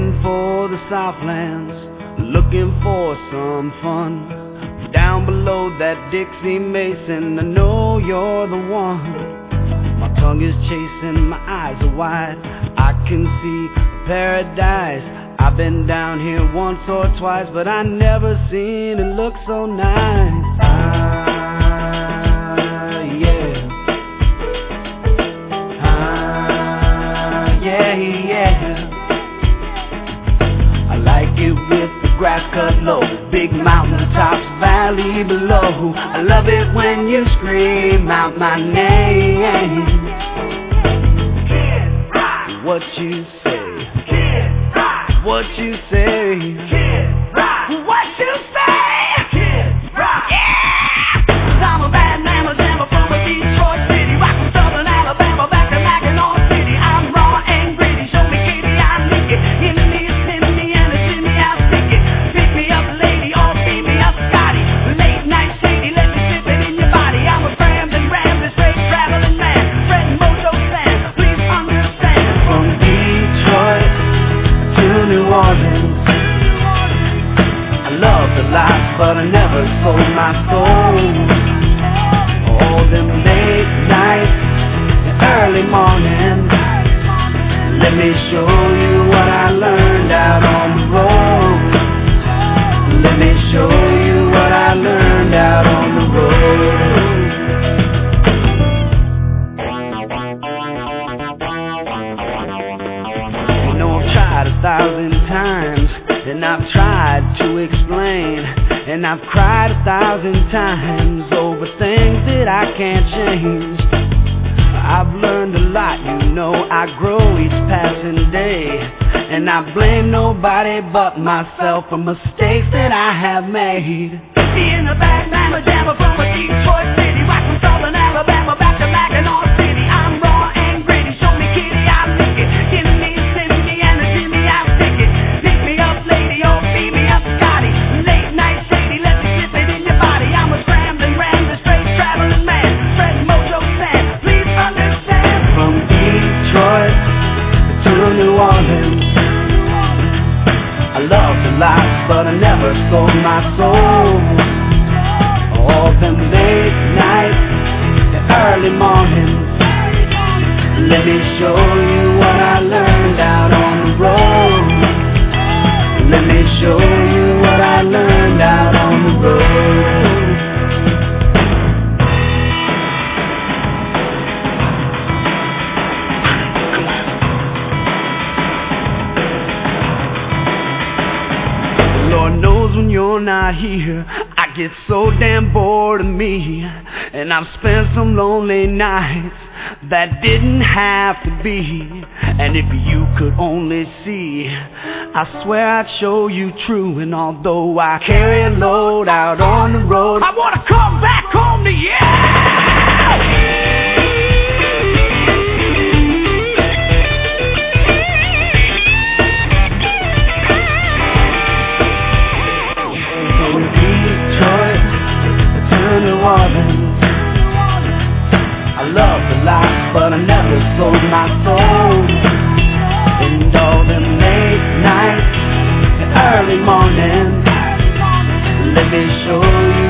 heading for the Southlands, looking for some fun. Down below that Dixie Mason, I know you're the one. My tongue is chasing, my eyes are wide, I can see paradise. I've been down here once or twice, but I never seen it look so nice. Yeah. I like it with the grass cut low, big mountain tops, valley below. I love it when you scream out my name. Kid Rock. What you say? Kid Rock. What you say? Kid Rock. What you say? Kid Rock. Yeah. 'Cause I'm a bad mamma jamma from a Detroit city, rock from Southern Alabama back to Mackinac City. I'm raw and gritty, show me kitty, I lick it. Give me a shimmy and a shimmy, I stick it. Pick me up, lady, or feed me up, Scotty. Late night shady, let me sip it in your body. I'm a rambling, straight traveling man. Fred Mojo Sam, please understand. From Detroit to New Orleans, I loved a lot, but I never sold my soul. All them late nights and early mornings, let me show you what I learned out on the road. Let me show you what I learned out on the road. You know I've tried 1,000 times, and I've tried to explain, and I've cried 1,000 times over things that I can't change. I've learned a lot, you know, I grow each passing day, and I blame nobody but myself for mistakes that I have made. Being a bad mamma jamma from a Detroit city, rock from Southern Alabama back to Mackinac City. I'm raw and gritty, show me kitty, I lick it. Give me a shimmy and a shimmy, I stick it. Pick me up, lady, or feed me up, Scotty. Late night shady, let me sip it in your body. I'm a scrambling, straight traveling man. Fred Mojo Sam, please understand. From Detroit to New Orleans, I loved a lot, but I never sold my soul. All them late nights and early mornings, let me show you what I learned out on the road. Let me show you what I learned out on the road. Lord knows when you're not here, I get so damn bored of me, and I've spent some lonely nights that didn't have to be. And if you could only see, I swear I'd show you true. And although I carry a load out on the road, I wanna come back home to you. New Orleans, I loved a lot, but I never sold my soul. And all them late nights and early mornings, let me show you